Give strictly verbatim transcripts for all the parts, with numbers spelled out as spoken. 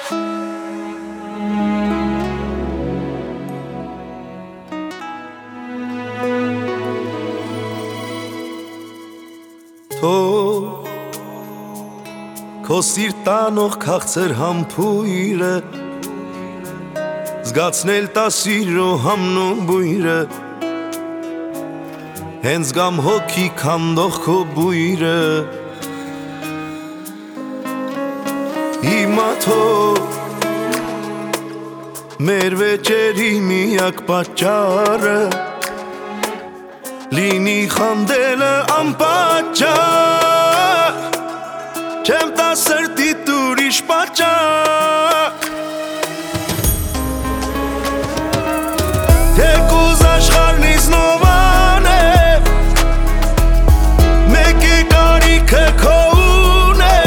Թող քո սիրտանող քաղցր համբույրը զգացնել տա սիրո համնուն բույրը հենց գամ հոգի քանդող քո բույրը Հիմա թող մեր վեճերի միակ պատճառը լինի խանդելը անպատճառ Չեմ տա սրտիդ ուրիշ պատճառ Թեկուզ աշխարհն իզնովան է Մեկ է կարիքը քո ունե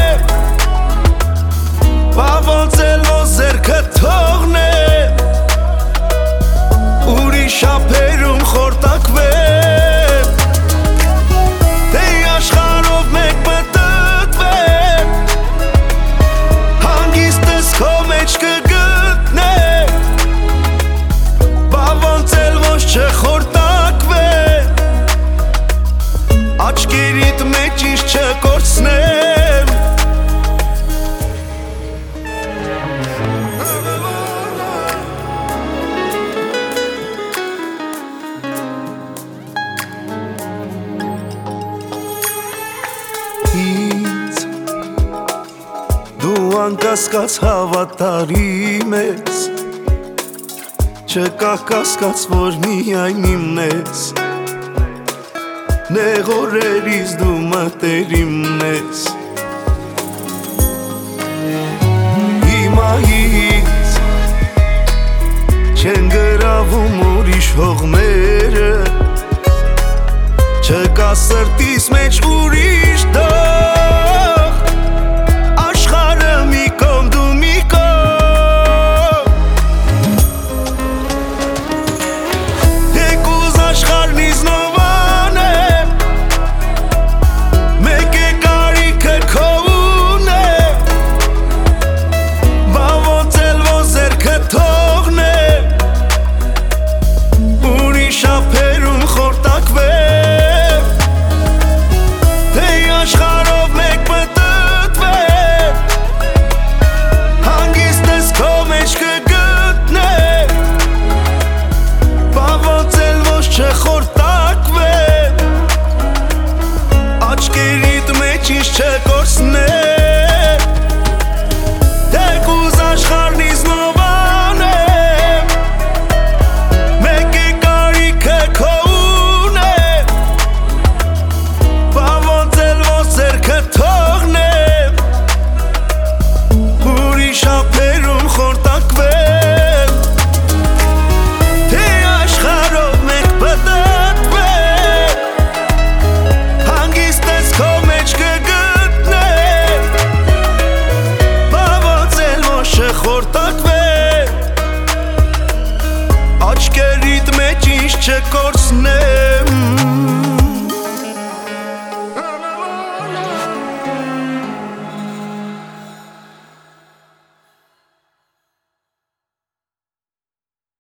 Բա ոնց էլ ո ձեռքը թողնե Ուրիշ ափերում խորտակվե Աչքերիդ մեջ ինձ չկորցնեմ Ինձ դու անկասկած հավատարիմ ես Չկա կասկած, որ միայն իմն ես Նեղ օրերից դու մտերիմն ես Հիմա ինձ չեն գրավում ուրիշ հողմերը Չկա սրտիս մեջ ուրիշ տող Աշխարհը մի կողմ դու մի կողմ Թեկուզ աշխարհն իզնովան է Աչքերիդ մեջ ինձ չկորցնեմ Թեկուզ աշխարհն իզնովան է Մեկ է կարիքը քո ունե Բա ոնց էլ ո ձեռքը թողնեմ Ուրիշ ափերում խորտակվեմ Թե աշխարհով մենք պտտվենք Հանգիստս քո մեջ կգտնեմ Բա ոնց էլ ոչ չխորտակվեմ Աչքերիդ մեջ ինձ չկորցնեմ